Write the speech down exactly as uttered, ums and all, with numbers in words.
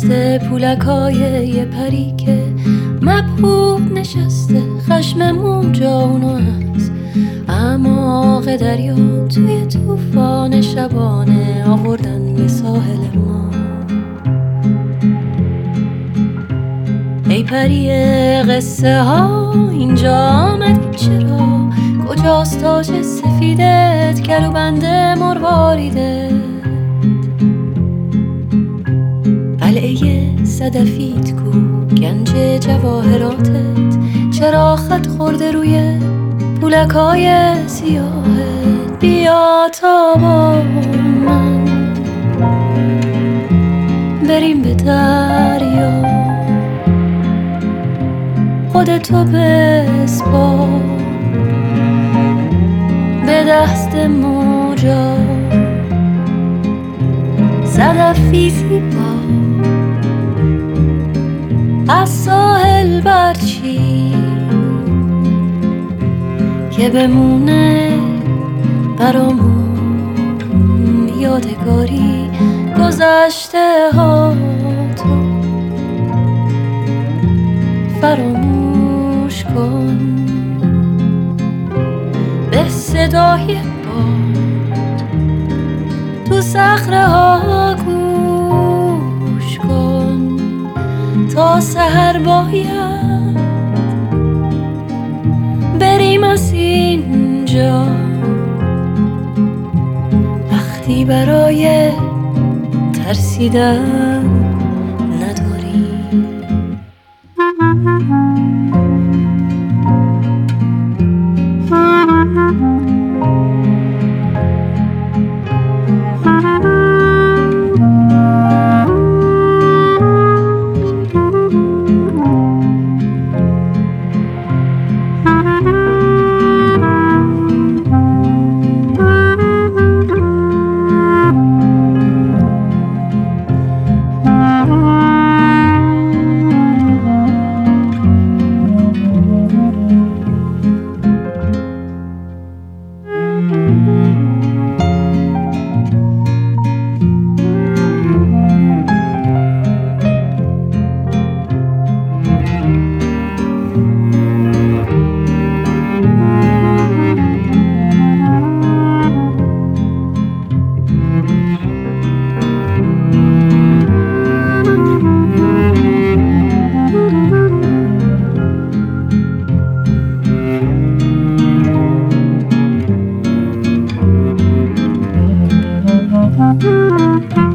دست پولکای یه پری که مبهوت نشسته، خشم موجا اونو از اعماق دریا توی طوفان شبانه آوردن به ساحل ما. ای پری قصه ها اینجا آمدی چرا؟ کجاست تاج سفیدت گلو بنده مرواریده؟ قلعه صدفیت کو گنج جواهراتت چرا خط خورده روی پولکای سیاهت؟ بیا تا با من بریم به دریا، خودتو بسپار به دست موجا. صدفی زیبا از ساحل برچی که بمونه برامون یادگاری گذشته ها تو فراموش کن. به صدای باد تو صخره ها گوش کن تا سحر باید بریم از اینجا. وقتی برای ترسیدن نداریم. Thank you.